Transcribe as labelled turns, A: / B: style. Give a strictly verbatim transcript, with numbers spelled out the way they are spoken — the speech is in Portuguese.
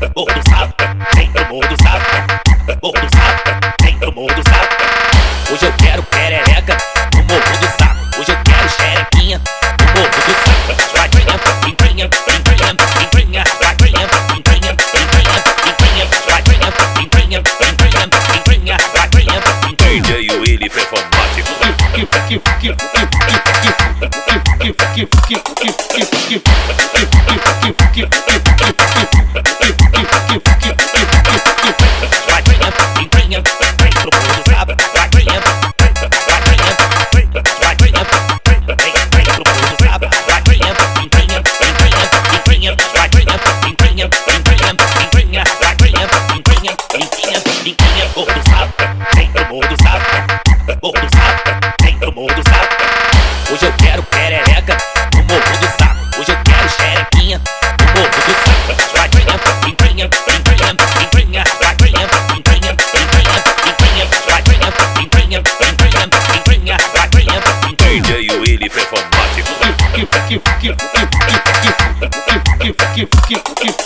A: Morro do sapo, vem pro morro do sapo. Morro do sapo, vem pro morro do sapo. Hoje eu quero perereca no morro do sapo. Hoje eu quero xerequinha no morro do sapo. Vai ganhar, vem ganhar, vem ganhar, vem ganhar, vai ganhar, vem ganhar, vem ganhar, vem ganhar, vai ganhar, vem ganhar, vem ganhar, vem ganhar, vai ganhar, vem ganhar.
B: D J Willy performático.
A: Vai ganhar, vem ganhar, vem pro morro do sapo. Vai ganhar, vai ganhar, vai ganhar, vem, vem pro morro do sapo. Vai ganhar, vem ganhar, vem ganhar, vem ganhar, vai ganhar, vem ganhar, vem ganhar, vem ganhar, vai ganhar, vem ganhar, vem ganhar, vem ganhar. Morro do sapo, vem pro morro do sapo. Morro do sapo, vem pro morro do sapo. Hoje eu quero perereca no morro do sapo. Hoje eu quero xerequinha no morro do sapo. Vai ganhar, vem ganhar, vem ganhar, vem ganhar, vai ganhar, vem ganhar, vem ganhar, vem ganhar, vai ganhar, vem ganhar, vem ganhar, vem ganhar, vai ganhar, vem ganhar.
B: D J Willy performático.